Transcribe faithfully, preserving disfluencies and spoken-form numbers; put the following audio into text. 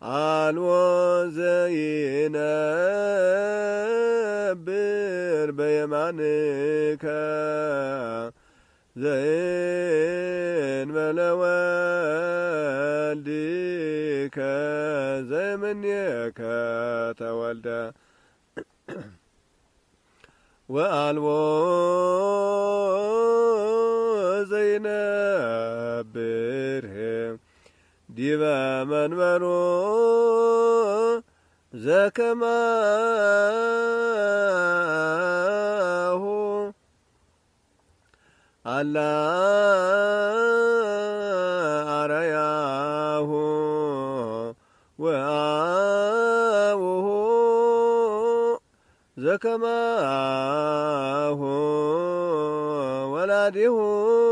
አልቦ ዘይነብር በየማንከ ዘእንበለ ወልድከ ዘእምኔከ ተወልደ ወአልቦ ዘይነብር ዲበ መንበሩ ዘከማሁ አላ አርአያሁ ወአቡሁ ዘከማሁ ወላዲሁ